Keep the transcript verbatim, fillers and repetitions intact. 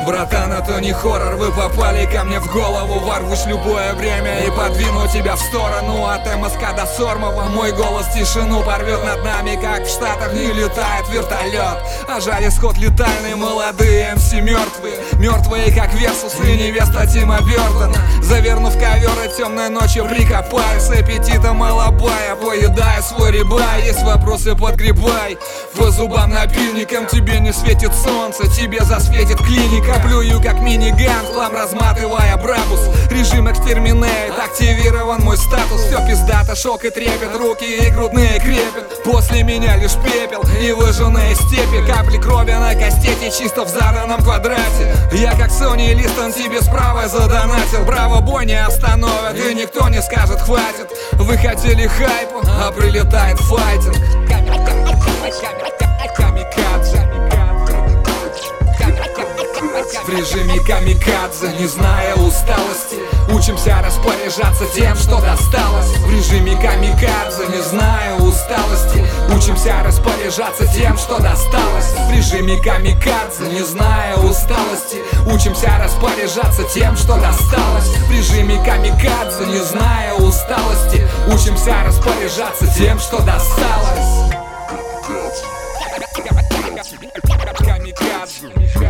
Братан, это не хоррор, вы попали ко мне в голову. Ворвусь в любое время и подвину тебя в сторону. От МСК до Сормова мой голос тишину порвет. Над нами, как в Штатах, не летает вертолет. А жаль, исход летальный, молодые эм си мертвые. Мертвые, как Версус и невеста Тима Бёртона. Завернув ковер и темной ночью прикопаю. С аппетитом малобая, поедая свой рибай. Есть вопросы, подгребай. По зубам напильником тебе не светит солнце, тебе засветит клиника. Плюю как миниган, хлам разматывая брабус. Режим экстерминейт, активирован мой статус. Все пиздато, шок и трепет, руки и грудные крепят. После меня лишь пепел и выжженные степи. Капли крови на кастете, чисто в заданном квадрате. Я как Сони Листон тебе справа задонатил. Браво, бой не остановят и никто не скажет хватит. Вы хотели хайпу, а прилетает файтинг. Камикадзе. В режиме камикадзе, не зная усталости, учимся распоряжаться тем, что досталось. В режиме камикадзе, не зная усталости, учимся распоряжаться тем, что досталось. В режиме камикадзе, не зная усталости, учимся распоряжаться тем, что досталось. В режиме камикадзе, не зная усталости, учимся распоряжаться тем, что досталось. Камикадзе.